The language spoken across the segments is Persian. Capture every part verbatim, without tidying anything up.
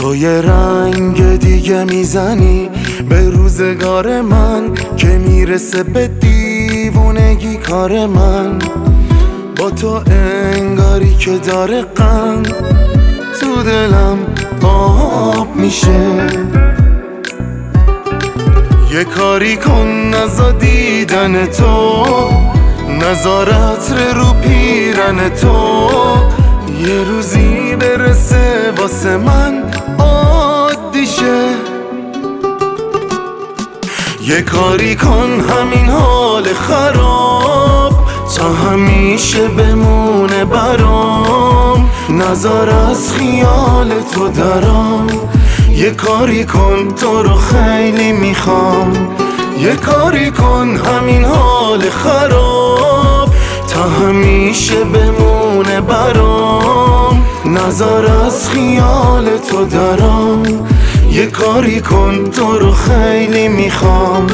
تو یه رنگ دیگه میزنی به روزگار من که میرسه به دیوونگی کار من. با تو انگاری که داره قند تو دلم آب میشه. یه کاری کن نزا دیدن تو، نزار عطر رو پیرن تو. یه روزی برسه واسه من عادی شه. یه کاری کن همین حال خراب تا همیشه بمونه برام. نظر از خیال تو درام. یه کاری کن تو رو خیلی میخوام. یه کاری کن همین حال خراب تا همیشه بمونه برام. نظر از خیال تو درام. یه کاری کن تو رو خیلی میخوام.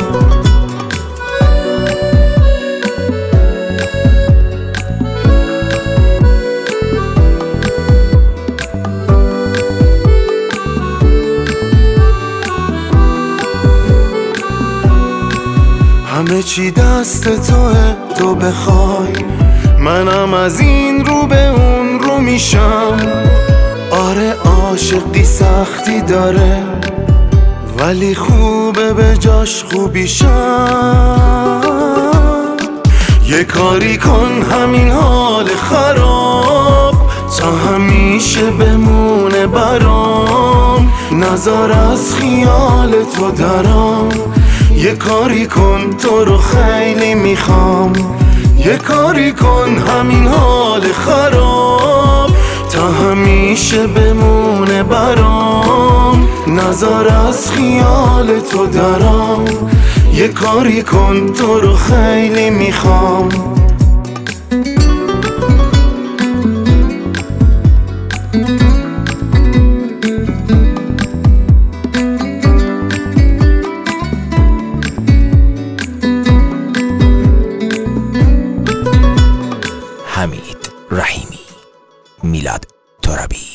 همه چی دست توه، تو بخوای منم از این رو به اون رو میشم. آره عاشقی سختی داره ولی خوبه به جاش خوبیشم. یه کاری کن همین حال خراب تا همیشه بمونه برام. نظر از خیال تو درام. یه کاری کن تو رو خیلی میخوام. یه کاری کن همین حال خراب تا همیشه بمونه برام. نظر از خیال تو درام. یه کاری کن تو رو خیلی میخوام. حمید رحیمی، میلاد ترابی.